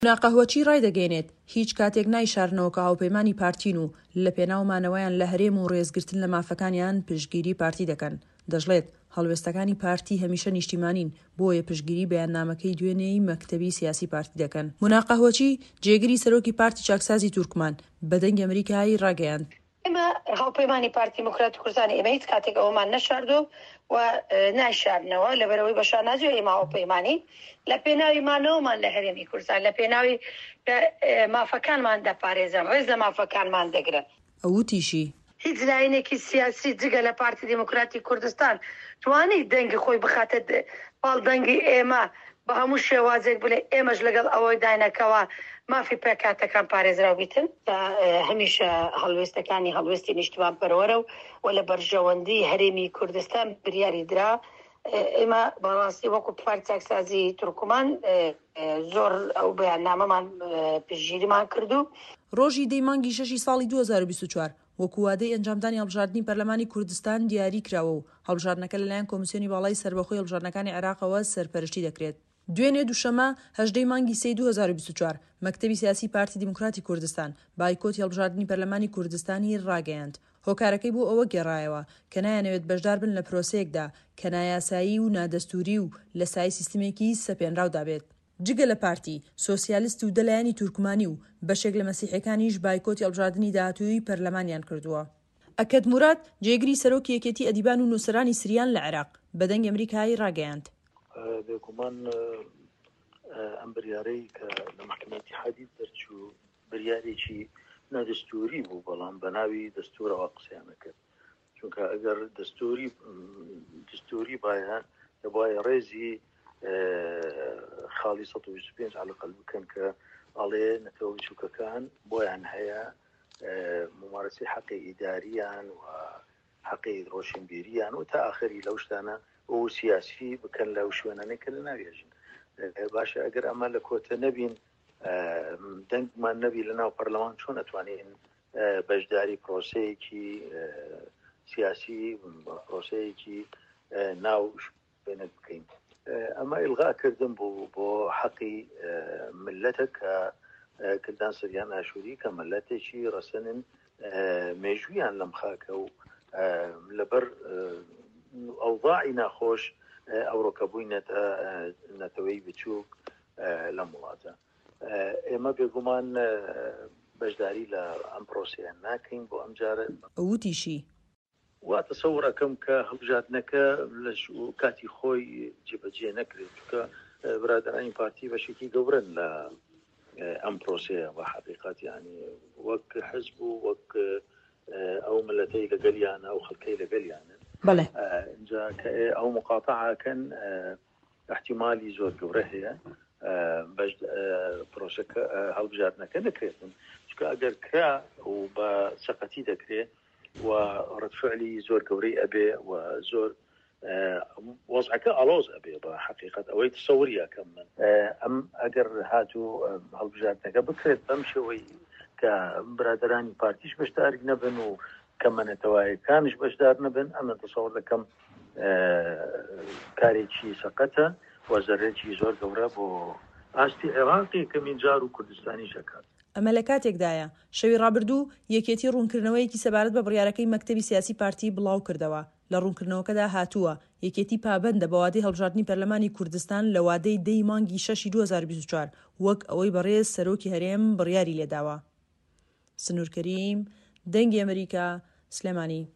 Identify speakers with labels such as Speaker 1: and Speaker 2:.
Speaker 1: ناقەهوەچی ڕایدەگەێنێت هیچ کاتێک نایشارنەوە کە هاوپەیمانی پارتین و لە پێناومانەوەیان لە هەرێم و ڕێزگرتن لە مافەکانیان پشتگیری پارتی دەکەن. دەژڵێت هەڵوێستەکانی پارتی هەمیشە نیشتیمانین، بۆیە پشتگیری بەیاننامەکەی دوێنێی مەکتەبی سیاسی پارتی دەکەن. موناقەهوەچی جێگیری سەرۆکی پارتی چاکسازی تورکمان بە دەنگی ئەمریکایی ڕاگەیاند.
Speaker 2: ئێمە هاوپەیمانی پارتی دموکراتی کوردستانی ئێمە هیچ کاتێک ئەومان نەشاردۆ و نایشارنەوە لەبەرەوەی بەشار نازوێ ئێمە هاوپەیمانی لە پێناوی مانەوەمان لە هەرێمی کوردستان لە پێناوی مافەکانمان دەپارێزن، ڕێز لە مافەکانمان دەگرن.
Speaker 1: ئەوتیشی
Speaker 2: هیچ لایەنێکی سیاسی جگە لە پارتی دموکراتی کوردستان توانی دەنگی خۆی بخاتە پاڵ دەنگی ئێمە بە هەموو شێوازێک بڵێ ئێمەش لەگەڵ ئەوەی داینەکەوە مافی پێکاتەکان پارێزراو بیتن هەمیشە هەڵوێستەکانی هەڵوێستی نیشتیمان پەروەرە و لە بەرژەوەندی هەرێمی کوردستان بریاری درا. ئێمە بەڕاستی وەکو پارتی چاکسازی تورکمان زۆر ئەو بەیاننامەمان پشتگیریمان کردو.
Speaker 1: ڕۆژی دەی مانگی 6 ساڵی 2024 وەکو وادەی ئەنجامدانی هەڵبژاردننی پەرلەمانی کوردستان دیاری کراوە و هەڵبژاردنەکە لەلایەن کۆمیسیۆنی باڵای سەربەخۆی هەڵبژاردنەکانی عێراقەوە سەرپەرشتی دەکرێت. دوێنێ دووشەمە 18 مانگی 3 2024 مەکتەبی سیاسی پارتی دموکراتی کوردستان بایکۆتی هەڵبژاردننی پەرلەمانی کوردستانی ڕاگەیاند. هۆکارەکەی بۆ ئەوە گێڕایەوە کە نایانەوێت بەشدار بن لە پرۆسەیەکدا کە نایاسایی و نادەستوری و لە سای سیستمێکی سەپێنراودا بێت. جگە لە پارتی سۆسیالیست و دەلایەنی تورکمانی و بەشێک لە مەسیحەکانیش بایکۆتی هەڵبژاردننی داهاتووی پەرلەمانیان کردووە. ئەکەد موراد جێگری سەرۆکی یەکێتی ئەدیبان و نووسەرانی سریان لە عێراق بە دەنگی ئەمریکایی ڕاگەیاند.
Speaker 3: بێگومان ئەم بریارەی کە لە محکمەی اتحادی دەرچوو بریارێکی نەدەستوری بوو، بەڵام بە ناوی دەستورەوە قسەیان کرد، چونکە ئەگەر دەستوری باە ڕێزی خاڵی 125 عەلەقەل بکەن کە ئەڵێ نەتەوە بچووکەکان بۆیان هەیە ممارەسەی حەقی ئیداریان و حەقی ڕۆشنبیریان و تا ئاخری لەو شتانە ئەو سیاسی بکەن لەو شوێنانەی کە لە ناوێژن. باشە ئەگەر ئەمە لە کۆتە نەبین دەنگمان نەبی لە ناو پەرلەمان چۆن ئەتوانین بەشداری پرۆسەیەکی سیاسی پرۆسەیەکی ناو شوێنە بکەین. ئەمە ئیلغاکردن بۆ حەقی ملەتە کە کردان سەریان ئاشووری کە ملەتێکی ڕەسەنن مێژویان لەم خاکە و لەبەر ئەوضاعی ناخۆش ئەوڕۆکە بووی نەتەوەی بچووک لە وڵاتە. ئێمە بێگومان بەشداری لە ئەم پرۆسەیان ناکەین بۆ ئەم جارە.
Speaker 1: ئەوتیشی
Speaker 3: وا تەسەوڕەکەم کە هەڵبژاردنەکە لە کاتی خۆی جێبەجێ نەکرێت، چونکە برادرانی پارتی بەشێکی گەورن لە ئەم پرۆسەیە بە حەقیقەت، یعنی وەک حزب و وەک ئەو ملەتەی لەگەلیانە ئەو خەڵکەی لەگەلیانە.
Speaker 1: بەڵێ
Speaker 3: اینجا کە ئەو مقاتعەکەن احتیمالی زۆر گەورە هەیە پرۆسەکە هەڵبژاردنەکە نەکرێتن، چونکە ئەگەر کرا و بە سەقەتی دەکرێت و ڕەتفعلی زۆر گەورەی ئەبێ و زۆر وەزعەکە ئەڵۆز ئەبێ بە حەقیقەت ئەوەی تەسەوریەکەم من ئەم ئەگەر هاتوو هەڵبژاردنەکە بکرێت بەم شێوەی کە برادرانی پارتیش بەشداری نەبن و کەمەنەتەوایەکانش بەشدار نەبن، ئەمە تەسەوڕ دەکەم کارێکی سەقەتە و زەرێکی زۆر گەورە بۆ ئاستی عێراقی کەمینجار و کوردستانی شەکات.
Speaker 1: ئەمە لە کاتێکدایە شەوی ڕابردوو یەکێتی ڕوونکردنەوەیەکی سەبارەت بە بڕیارەکەی مەکتەبی سیاسی پارتی بڵاو کردەوە. لە ڕوونکردنەوەکەدا هاتووە یەکێتی پابەندە بە وادەی هەڵبژاردننی پەرلەمانی کوردستان لە وادەی دەی مانگی 6 2024 وەک ئەوەی بەڕێز سەرۆکی هەرێم بڕیاری لێداوە. سنوورکەریم، دەنگی ئەمریکا، سلێمانی.